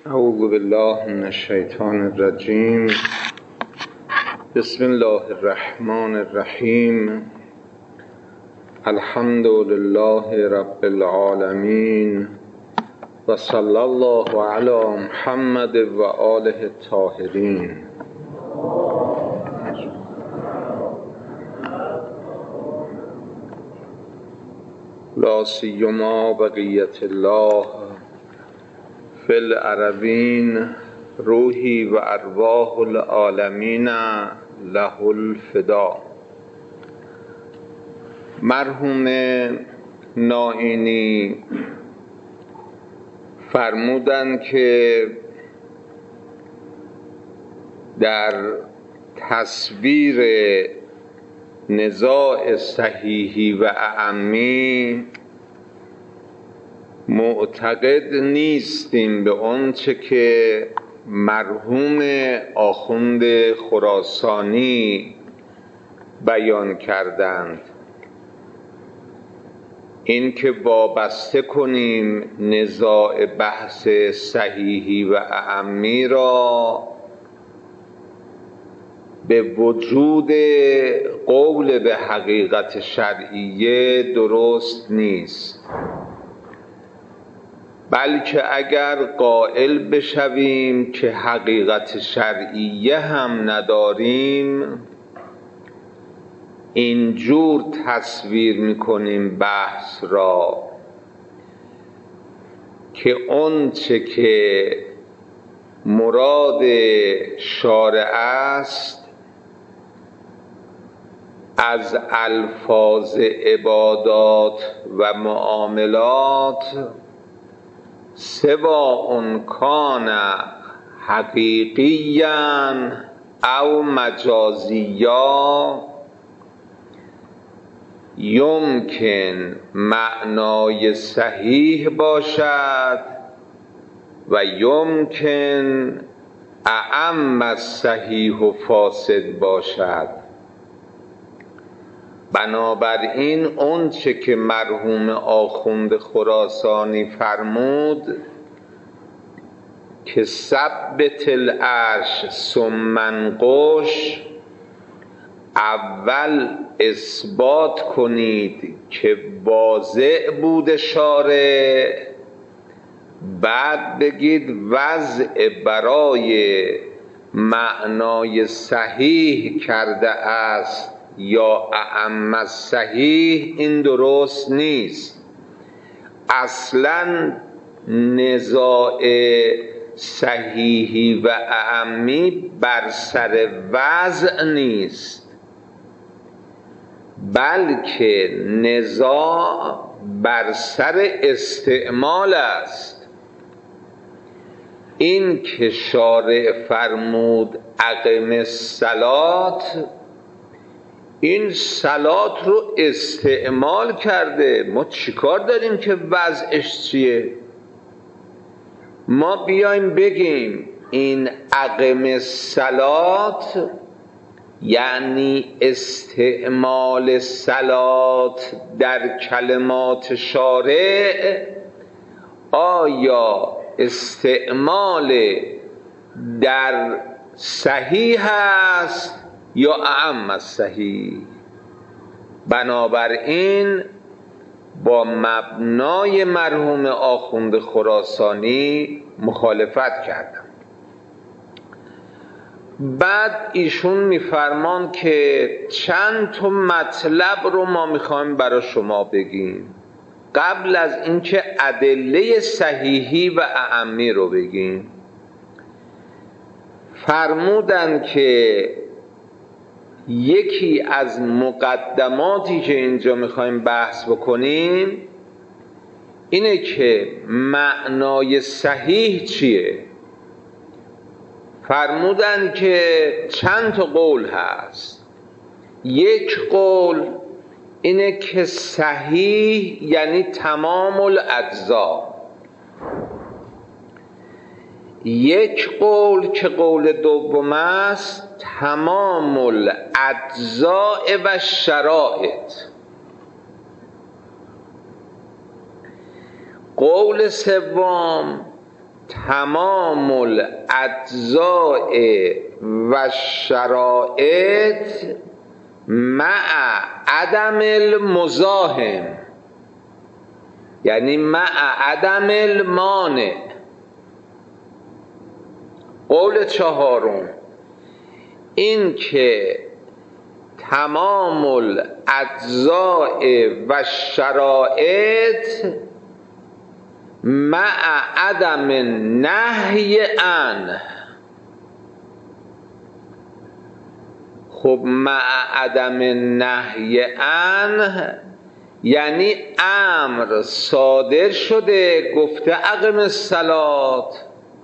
اعوذ بالله من الشیطان الرجیم. بسم الله الرحمن الرحیم. الحمد لله رب العالمین و صلی الله علی محمد و آله الطاهرین. لا سیما بقیت الله فی الارضین روحی و ارواح العالمین له الفدا. مرحوم نائینی فرمودند که در تصویر نزاع صحیحی و اعمی معتقد نیستیم به آنچه که مرحوم آخوند خراسانی بیان کردند. این که وابسته کنیم نزاع بحث صحیحی و اعمی را به وجود قول به حقیقت شرعیه درست نیست، بلکه اگر قائل بشویم که حقیقت شرعیه هم نداریم، اینجور تصویر میکنیم بحث را که آنچه که مراد شارع است از الفاظ عبادات و معاملات سواء کان حقیقیاً او مجازیا یمکن معنای صحیح باشد و یمکن اعم الصحیح و فاسد باشد. بنابراین آنچه که مرحوم آخوند خراسانی فرمود که ثبت العرش ثم انقش، اول اثبات کنید که واضع بود شارع، بعد بگید وضع برای معنای صحیح کرده است یا اعم الصحیح. این درست نیست. اصلا نزاع صحیحی و اعمی بر سر وضع نیست، بلکه نزاع بر سر استعمال است. این که شارع فرمود اقم الصلات، این صلات رو استعمال کرده. ما چیکار داریم که وضعش چیه؟ ما بیایم بگیم این اقم الصلات یعنی استعمال صلات در کلمات شارع، آیا استعمال در صحیح است یا اعم الصحیح؟ بنابراین با مبنای مرحوم آخوند خراسانی مخالفت کردم. بعد ایشون میفرمان که چند تا مطلب رو ما میخوایم برای شما بگیم قبل از اینکه ادله صحیحی و اعمی رو بگیم. فرمودن که یکی از مقدماتی که اینجا میخوایم بحث بکنیم اینه که معنای صحیح چیه. فرمودن که چند تا قول هست. یک قول اینه که صحیح یعنی تمام الاجزا. یک قول که قول دوم است تمام الاجزاء و شرائط. قول سوم تمام الاجزاء و الشرائط مع عدم المزاحم، یعنی مع عدم المانع. قول چهارم این که تمام الاجزاء و الشرائط مع عدم نهی عنه. خب مع عدم نهی عنه یعنی امر صادر شده گفته اقم الصلات،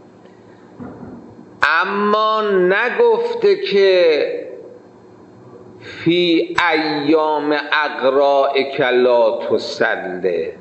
اما نگفته که فی ایام اقرائک لا تصلی.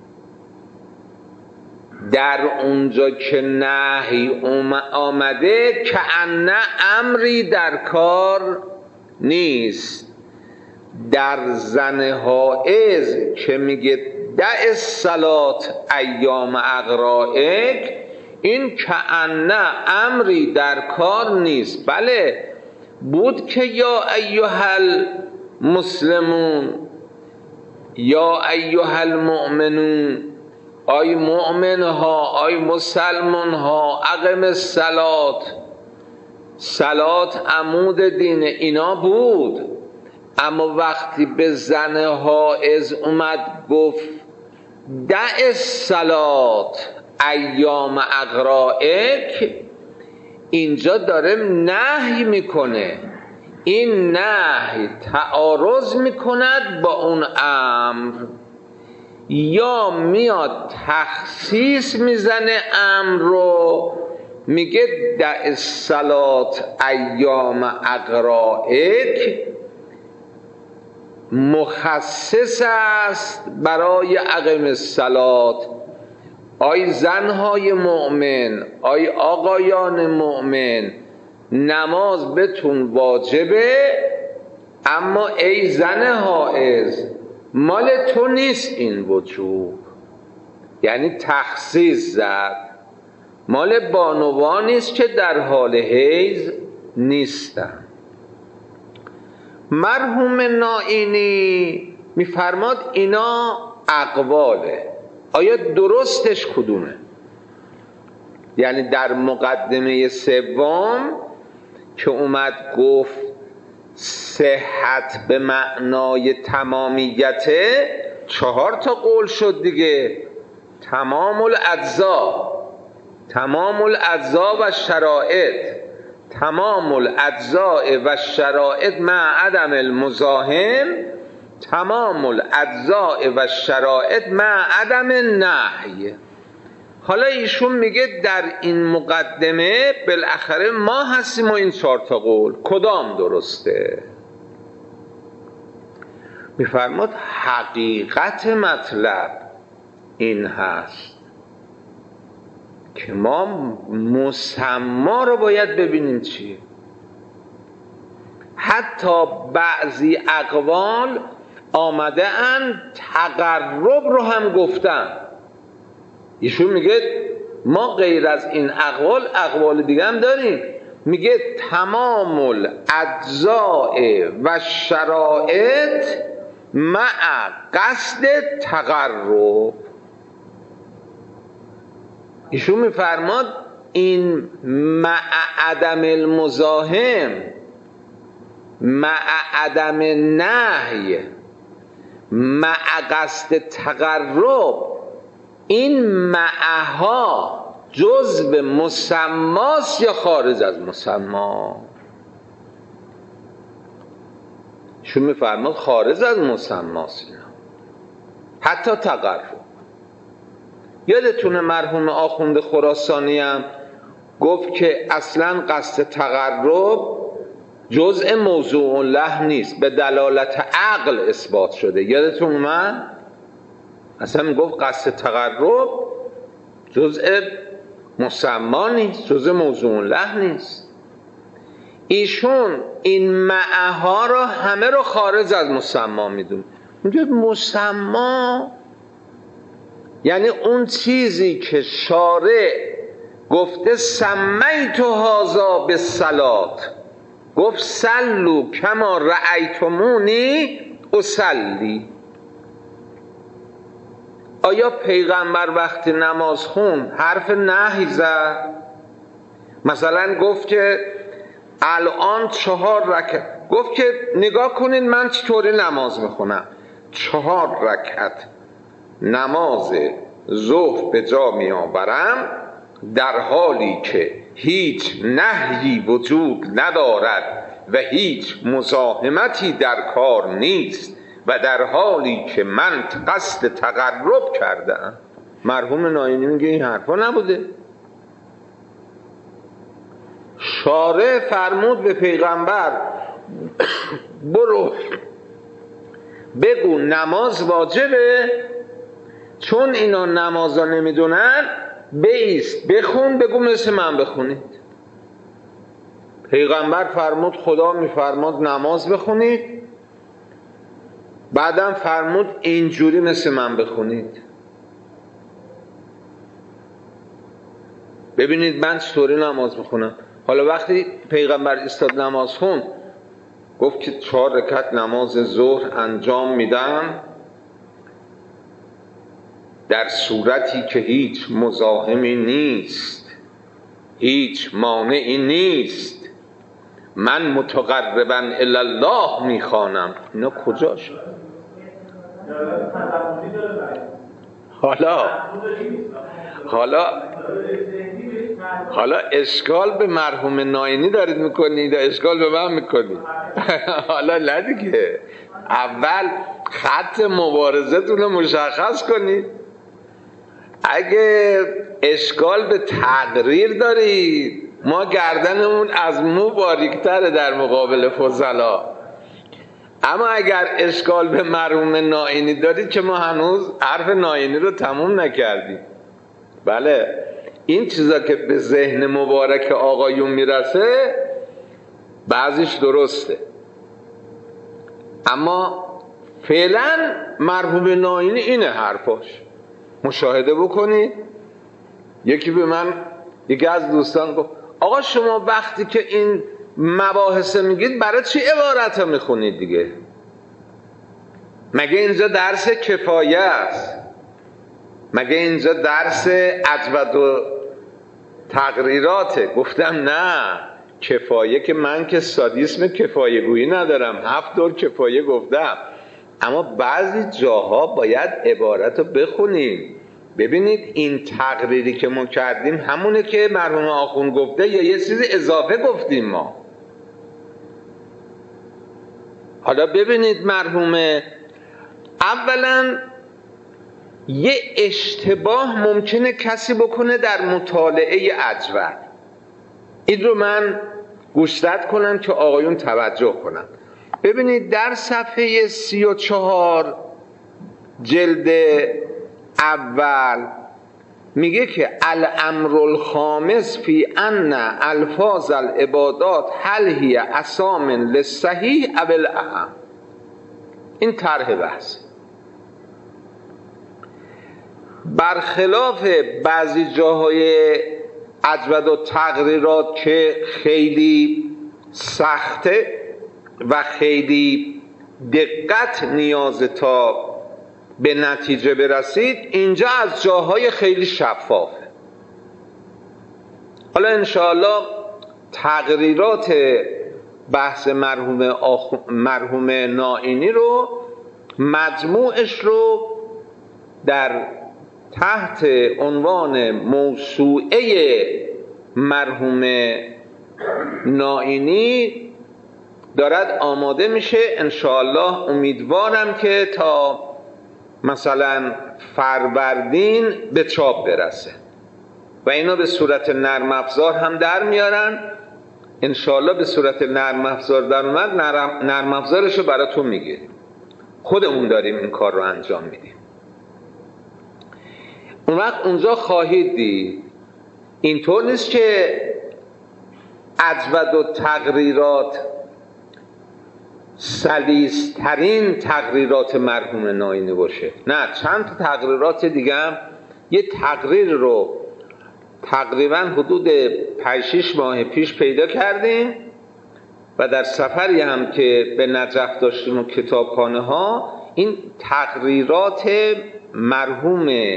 در اونجا که نهی آمده که ان امری در کار نیست. در زن حائض که میگه دع الصلات ایام اقرائک، این که ان امری در کار نیست. بله بود که یا ایها المسلمون یا ایها المؤمنون، آی مؤمن ها آی مسلمان ها اقم الصلات، صلات عمود دین، اینا بود. اما وقتی به زن حائض اومد گفت دع الصلات ایام اقرائک، اینجا داره نهی میکنه. این نهی تعارض میکند با اون امر، یا میاد تخصیص میزنه امر رو، میگه دع الصلات ایام اقرائک مخصص است برای اقم الصلات. آی زنهای مؤمن، آی آقایان مؤمن، نماز بهتون واجبه، اما ای زن حائض مال تو نیست این وجوب. یعنی تخصیص زد، مال بانوان نیست که در حال حیض نیستن. مرحوم نائینی میفرماد اینا اقواله، آیا درستش کدومه؟ یعنی در مقدمه سوم که اومد گفت صحت به معنای تمامیته، 4 تا قول شد دیگه. تمام الاجزا، تمام الاجزا و شرائط، تمام الاجزاء و شرائط مع عدم المزاحم، تمام الاجزاء و شرائط مع عدم النهی. حالا ایشون میگه در این مقدمه بالاخره ما هستیم و این 4 تا قول کدام درسته؟ میفرماد حقیقت مطلب این هست که ما مسما رو باید ببینیم چیه. حتی بعضی اقوال آمده ان تقرب رو هم گفتن. ایشون میگه ما غیر از این اقوال دیگه هم داریم. میگه تمام الاجزاء و شرائط مع قصد تقرب. ایشون میفرماد این مع عدم المزاحم، مع عدم نهی، مع قصد تقرب، این معها جزء مسماست یا خارج از مسما؟ ایشون میفرماد خارج از مسماست اینا، حتی تقرب. یادتونه مرحوم آخوند خراسانی هم گفت که اصلا قصد تقرب جزء موضوع له نیست، به دلالت عقل اثبات شده. یادتون من اصلا میگفت قصد تقرب جزء مسما نیست، جزء موضوع له نیست. ایشون این معها رو همه رو خارج از مسما میدونه. میگه مسما یعنی اون چیزی که شارع گفته سمیت هذا بالصلات، گفت صلوا کما رأیتمونی اصلی. آیا پیغمبر وقتی نماز خون حرف نهی زد؟ مثلا گفت که الان 4 رکعت، گفت که نگاه کنید من چطوری نماز میخونم، 4 رکعت نماز ظهر به جا می آورم در حالی که هیچ نهی وجود ندارد و هیچ مزاحمتی در کار نیست و در حالی که من قصد تقرب کردم. مرحوم ناینی میگه این حرفا نبوده. شارع فرمود به پیغمبر برو بگو نماز واجبه، چون اینا نمازا نمیدونن بایست بخون، بگو مثل من بخونید. پیغمبر فرمود خدا میفرماد نماز بخونید، بعدم فرمود اینجوری مثل من بخونید. ببینید من چطوری نماز بخونم. حالا وقتی پیغمبر استاد نماز خون گفت که 4 رکعت نماز ظهر انجام میدم در صورتی که هیچ مزاحمی نیست، هیچ مانعی نیست، من متقربا الی الله میخوانم. اینا کجا شد؟ حالا اشکال به مرحوم ناینی دارید میکنید، اشکال به من میکنید. حالا نه دیگه، اول خط مبارزتون رو مشخص کنید. اگه اشکال به تقریر دارید، ما گردنمون از مو باریکتره در مقابل فضلا. اما اگر اشکال به مرحوم ناینی دارید که ما هنوز حرف ناینی رو تموم نکردیم. بله این چیزا که به ذهن مبارک آقایون میرسه بعضیش درسته، اما فعلا مرحوم ناینی اینه حرفاش. مشاهده بکنید. یکی از دوستان گفت آقا شما وقتی که این مباحث میگید برای چی عبارت ها میخونید دیگه؟ مگه اینجا درس کفایه است؟ مگه اینجا درس اجود و تقریراته؟ گفتم نه، کفایه که من که سادیسم کفایه گویی ندارم، 7 دور کفایه گفتم، اما بعضی جاها باید عبارت رو بخونیم. ببینید این تقریری که ما کردیم همونه که مرحوم آخوند گفته یا یه چیز اضافه گفتیم ما؟ حالا ببینید مرحوم، اولا یه اشتباه ممکنه کسی بکنه در مطالعه اجود. این رو من گوشزد کنم که آقایون توجه کنن. ببینید در صفحه 34 جلد اول میگه که الامر الخامس فی ان الفاظ العبادات هل هی اسامن للصحیح او الاهم. این طرح بحث. برخلاف بعضی جاهای اجود و تقریرات که خیلی سخته و خیلی دقت نیازه تا به نتیجه برسید، اینجا از جاهای خیلی شفافه. حالا انشاءالله تقریرات بحث مرحوم ناینی رو مجموعش رو در تحت عنوان موسوعه مرحوم ناینی دارد آماده میشه. انشاءالله امیدوارم که تا مثلا فروردین به چاپ برسه و اینا به صورت نرم افزار هم در میارن. انشاءالله به صورت نرم افزار در اومد، نرم افزارش رو براتون میگیریم، خودمون داریم این کار رو انجام میدیم. اون وقت اونجا خواهید دید اینطور نیست که اجود و تقریرات سلیس‌ترین تقریرات مرحوم ناینی باشه. نه، چند تا تقریرات دیگه هم یه تقریر رو تقریبا حدود 5-6 ماه پیش پیدا کردیم و در سفری هم که به نجف داشتیم و کتابخانه ها این تقریرات مرحوم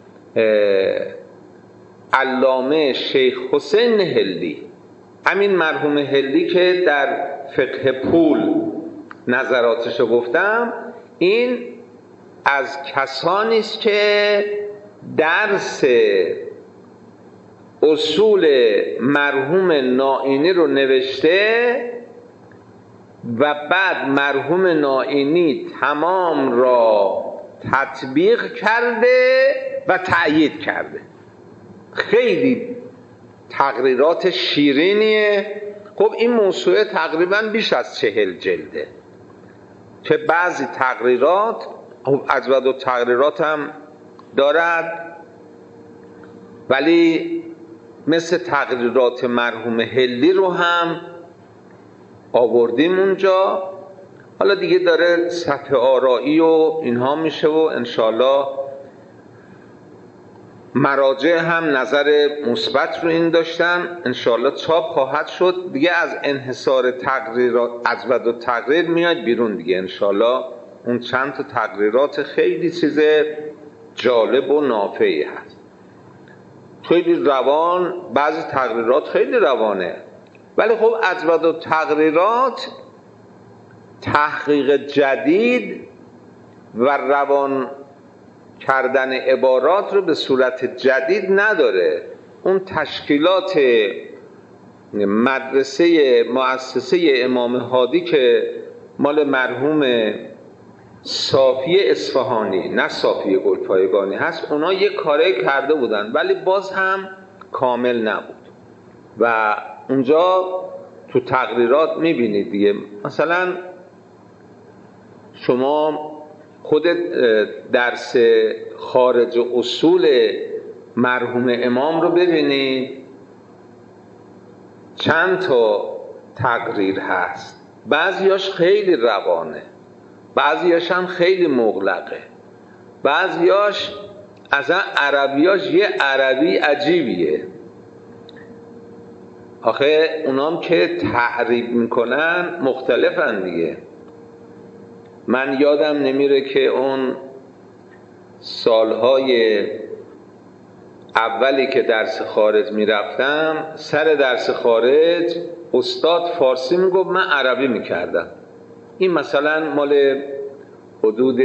علامه شیخ حسین هلی، همین مرحوم هلی که در فقه پول نظراتشو گفتم، این از کسانی است که درس اصول مرحوم نائینی رو نوشته و بعد مرحوم نائینی تمام را تطبیق کرده و تأیید کرده. خیلی تقریرات شیرینیه. خب این موسوعه تقریبا بیش از 40 جلده که بعضی تقریرات از بعد و تقریرات هم دارد، ولی مثل تقریرات مرحوم هلی رو هم آوردیم اونجا. حالا دیگه داره سطح آرایی و اینها میشه و انشالله مراجع هم نظر مثبت رو این داشتن، انشالله چاپ خواهد شد دیگه. از انحصار تقریرات از بعد و تقریر میاد بیرون دیگه انشالله. اون چند تا تقریرات خیلی چیز جالب و نافعی هست، خیلی روان. بعضی تقریرات خیلی روانه، ولی خب از بعد و تقریرات تحقیق جدید و روان کردن عبارات رو به صورت جدید نداره. اون تشکیلات مؤسسه امام هادی که مال مرحوم صافی اصفهانی، نه صافی گلپایگانی هست، اونا یه کاره کرده بودن ولی باز هم کامل نبود و اونجا تو تقریرات میبینید دیگه. مثلا شما خودت درس خارج اصول مرحوم امام رو ببینید، چند تا تقریر هست، بعضیاش خیلی روانه، بعضیاش هم خیلی مغلقه، بعضیاش اصلا عربیاش یه عربی عجیبیه. آخه اونام که تحریف میکنن مختلفن دیگه. من یادم نمیره که اون سالهای اولی که درس خارج میرفتم، سر درس خارج استاد فارسی میگفت، من عربی میکردم. این مثلا مال حدود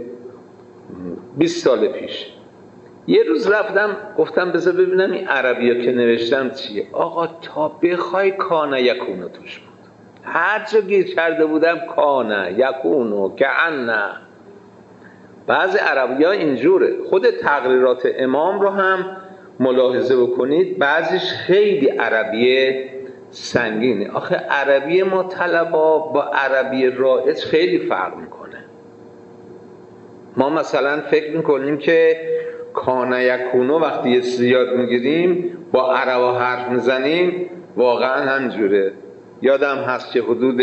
20 سال پیش. یه روز رفتم گفتم بذار ببینم این عربی ها که نوشتم چیه. آقا تا بخوای کانه یکونو توش بود، هر جا گیر کرده بودم کانه یکونو کعنه. بعضی عربی ها اینجوره. خود تقریرات امام رو هم ملاحظه بکنید، بعضیش خیلی عربی سنگینه. آخه عربی ما طلبا با عربی رائج خیلی فرق میکنه. ما مثلا فکر میکنیم که کانه یکونو وقتی زیاد میگیریم با عربا حرف میزنیم، واقعا همجوره. یادم هست که حدود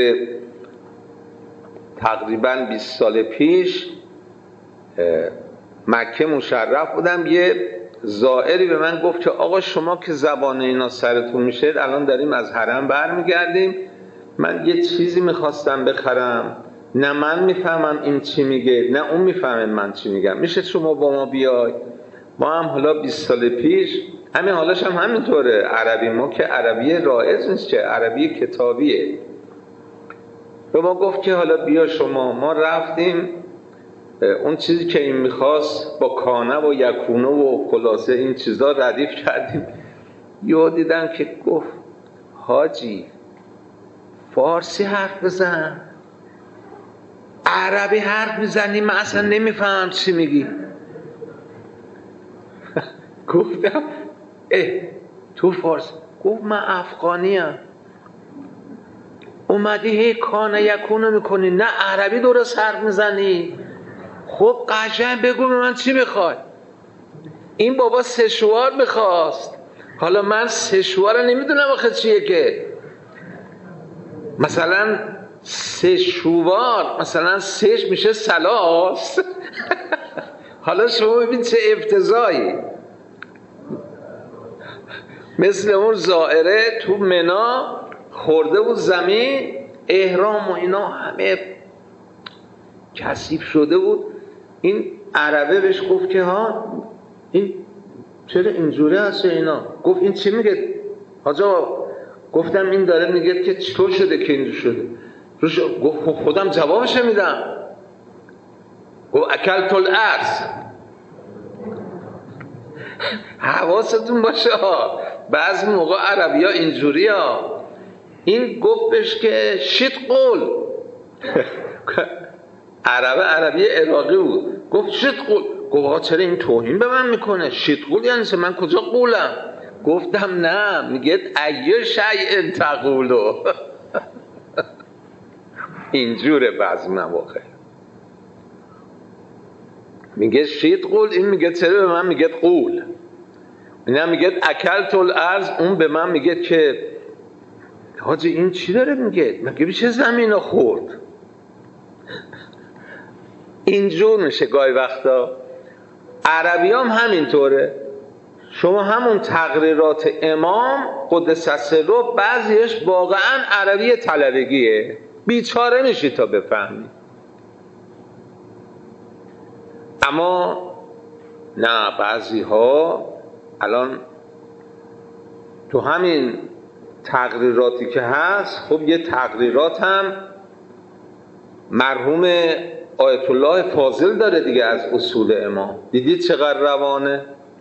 تقریبا 20 سال پیش مکه مشرف بودم، یه زائری به من گفت که آقا شما که زبان اینا سرتون میشه، الان داریم از حرم برمیگردیم، من یه چیزی میخواستم بخرم، نه من میفهمم این چی میگه نه اون میفهمه من چی میگم، میشه شما با ما بیای؟ ما هم حالا 20 سال پیش همین حالاش هم همینطوره. عربی ما که عربی رائج نیست، که عربی کتابیه. به ما گفت که حالا بیا شما. ما رفتیم اون چیزی که این میخواست با کانه و یکونه و خلاصه این چیزا ردیف کردیم. یه دیدم که گفت حاجی فارسی حرف بزن، عربی حرف میزنی من اصلا نمیفهم چی میگی. گفتم تو فارسی؟ گفت من افغانیم. اومدی هی کانه یکونه میکنی، نه عربی درست حرف میزنی. خب قشنگ بگو من چی میخوای. این بابا سشوار میخواست. حالا من سشوار نمیدونم آخه چیه که. مثلا سشوار، مثلا سش میشه سلاس. حالا شما ببین چه افتضاحی. مثل اون زائره تو منا خورده بود زمین، احرام و اینا همه کثیف شده بود. این عربه بهش گفت که ها این چرا اینجوری هست اینا؟ گفت این چی میگه حاج آقا؟ گفتم این داره میگه که چطور شده که اینجور شده. گفت خودم جوابش میدم. گفت اکلت الارض. حواستون باشه ها، بعضی موقع عربی ها اینجوری ها. این گفتش که شیط قول. عربی عراقی بود. گفت شیط قول. گفت آقا چرا این توهین به من میکنه؟ شیط قول یعنی من کجا قولم؟ گفتم نه، میگه ایه شیء تقولو. اینجوره بعضی مواقع میگه شیط قول، این میگه چرا به من میگه قول؟ این میگه اکلت الارض، اون به من میگه که حاجی این چی داره میگه؟ مگه میشه زمین رو خورد؟ اینجور میشه گاهی وقتا. عربی هم همینطوره. شما همون تقریرات امام قدس سره بعضیش واقعا عربی طلبگیه، بیچاره میشی تا بفهمی. اما نه، بعضی ها الان تو همین تقریراتی که هست، خب یه تقریرات هم مرحوم آیت الله فاضل داره دیگه از اصول امام. دیدید چقدر روانه؟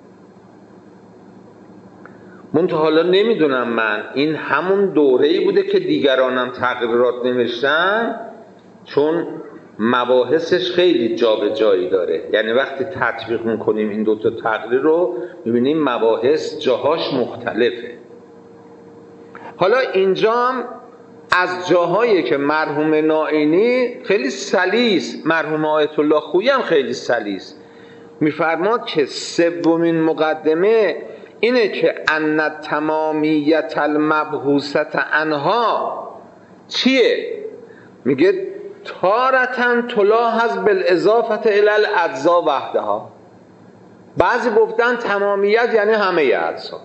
منتها حالا نمیدونم من این همون دوره‌ای بوده که دیگرانم تقریرات نوشتن، چون مباحثش خیلی جابجایی داره. یعنی وقتی تطبیق میکنیم این دوتا تقریر رو میبینیم مباحث جاهاش مختلفه. حالا اینجام از جاهایی که مرحوم نائینی خیلی سلیس، مرحوم آیت الله خویی هم خیلی سلیس میفرماد که سومین مقدمه اینه که ان تمامیت المبحوثت عنها چیه؟ میگه تارةً تلاحظ بالاضافه الی الاجزاء وحدها. بعضی گفتن تمامیت یعنی همه اجزا،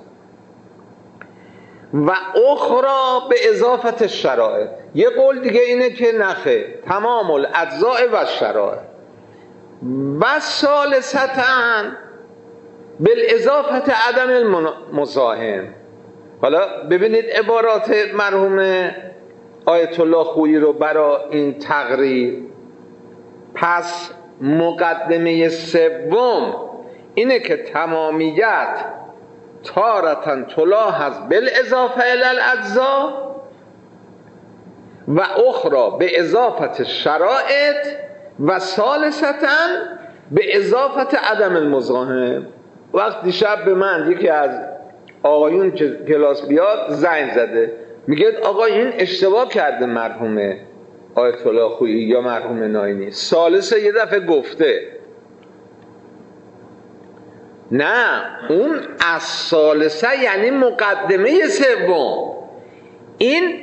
و اخرى به اضافه الشرائط. یه قول دیگه اینه که نخه، تمام الاجزاء و الشرائط. و ثالثتاً بالاضافه عدم المزاحم. حالا ببینید عبارات مرحوم آیت الله خویی رو برای این تقریر. پس مقدمه سوم اینه که تمامیت تارةً تلاحظ بالاضافه الی الاجزاء و اخرى به اضافه الشرائط و ثالثتاً به اضافه عدم المزاحم. وقت دیشب به من یکی از آقایون که کلاس بیاد زنگ زده، میگه آقا این اشتباه کرده مرحوم آیت الله خویی یا مرحوم نائینی، ثالثه یه دفعه گفته. نه، اون از ثالثه یعنی مقدمه سوم. این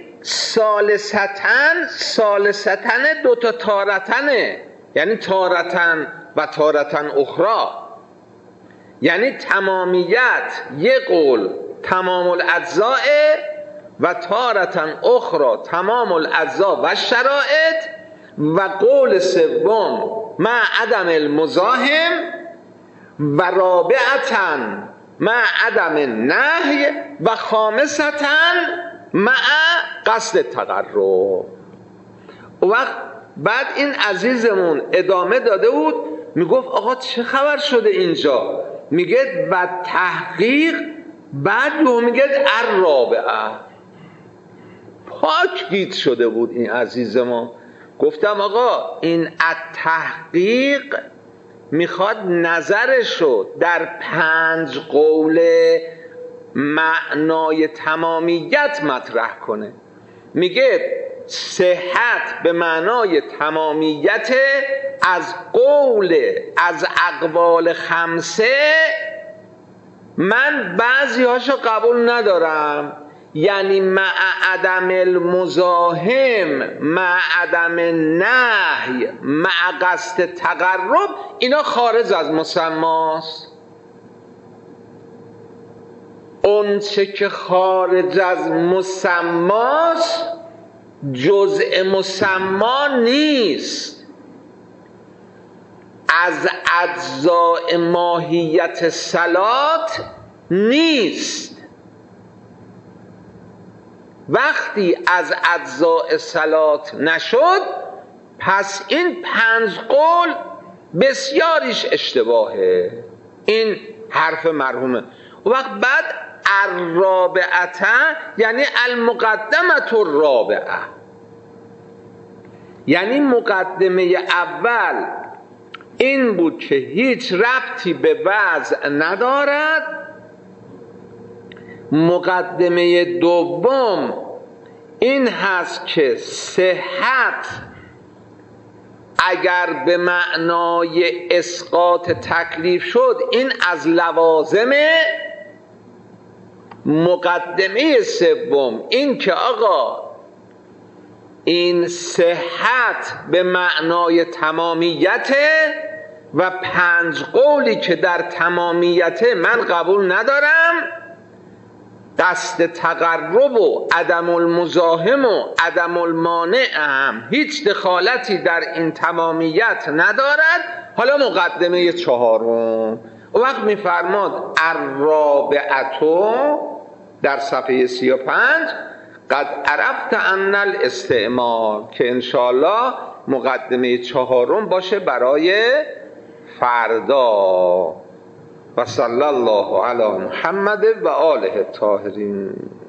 ثالثتن دوتا تارتنه، یعنی تارتن و تارتن اخرى. یعنی تمامیت یه قول تمام الاجزاء و تارتن اخرى تمام الاجزاء و شرائط، و قول سوم مع عدم المزاحم، و رابعتاً مع عدم النهی، و خامسةً مع قصد التقرب. وقت بعد این عزیزمون ادامه داده بود، میگفت آقا چه خبر شده اینجا؟ میگه و تحقیق، بعد میگه الرابعه. پاک گیت شده بود این عزیز ما. گفتم آقا این التحقیق میخواد نظرشو در 5 قول معنای تمامیت مطرح کنه. میگه صحت به معنای تمامیت از از اقوال 5 من بعضی هاشو قبول ندارم، یعنی مع عدم المزاحم، مع عدم النهی، مع قصد تقرب، اینا خارج از مسماست. اونچه که خارج از مسماست جزء مسما نیست، از اجزاء ماهیت صلات نیست. وقتی از اجزاء صلات نشد پس این 5 قول بسیاریش اشتباهه. این حرف مرحومه. و وقت بعد الرابعه یعنی المقدمه الرابعه، یعنی مقدمه اول این بود که هیچ ربطی به وضع ندارد، مقدمه دوم این هست که صحت اگر به معنای اسقاط تکلیف شد این از لوازمه، مقدمه سوم این که آقا این صحت به معنای تمامیته و 5 قولی که در تمامیته من قبول ندارم، دست تقرب و عدم المزاحم و عدم المانع هم هیچ دخالتی در این تمامیت ندارد. حالا مقدمه 4 و وقت میفرماد الرابعه در صفحه 35 قد عرفت ان الاستعمال، که انشاءالله مقدمه 4 باشه برای فردا. و صلی الله علی محمد و آله الطاهرین.